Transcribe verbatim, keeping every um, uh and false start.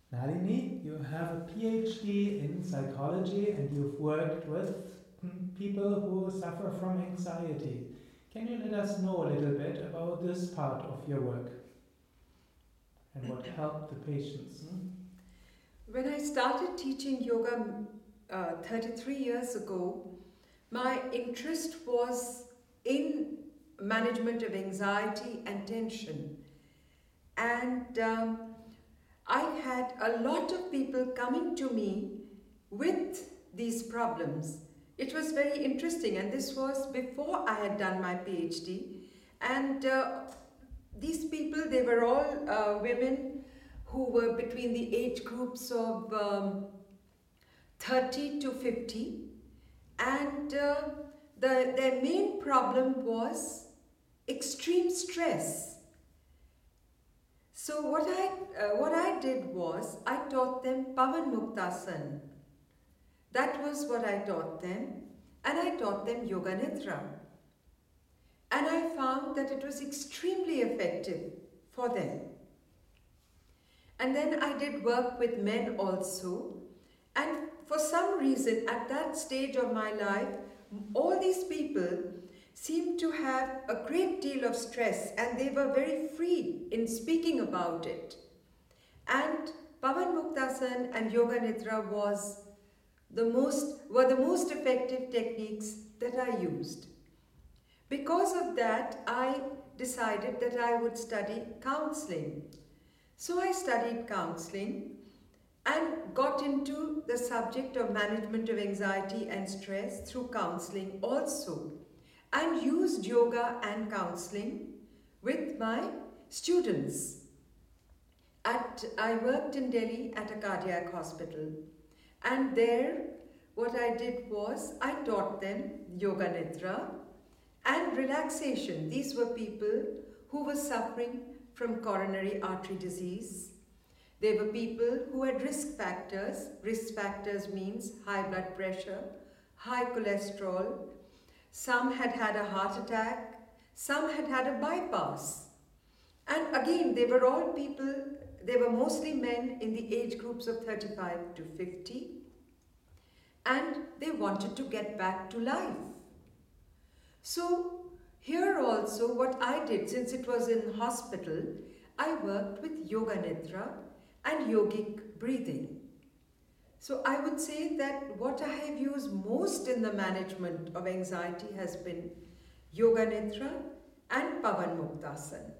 Nalini, you have a PhD in psychology and you've worked with mm, people who suffer from anxiety. Can you let us know a little bit about this part of your work and what helped the patients? Mm? When I started teaching yoga uh, thirty-three years ago, my interest was in management of anxiety and tension. And um, I had a lot of people coming to me with these problems. It was very interesting, and this was before I had done my PhD. And uh, these people, they were all uh, women who were between the age groups of um, thirty to fifty. And uh, the, their main problem was extreme stress. So what I, uh, what I did was, I taught them Pavan Muktasan. That was what I taught them. And I taught them Yoga Nidra. And I found that it was extremely effective for them. And then I did work with men also. And for some reason, at that stage of my life, all these people seemed to have a great deal of stress, and they were very free in speaking about it. And Pavan Muktasan and Yoga Nidra was the most, were the most effective techniques that I used. Because of that, I decided that I would study counseling. So I studied counseling and got into the subject of management of anxiety and stress through counseling also, and used yoga and counseling with my students. At, I worked in Delhi at a cardiac hospital, and there what I did was I taught them Yoga Nidra and relaxation. These were people who were suffering from coronary artery disease. They were people who had risk factors. Risk factors means high blood pressure, high cholesterol. Some had had a heart attack. Some had had a bypass. And again, they were all people, they were mostly men in the age groups of thirty-five to fifty. And they wanted to get back to life. So here also what I did, since it was in hospital, I worked with Yoga Nidra and yogic breathing. So I would say that what I have used most in the management of anxiety has been Yoga Nidra and Pavan Muktasan.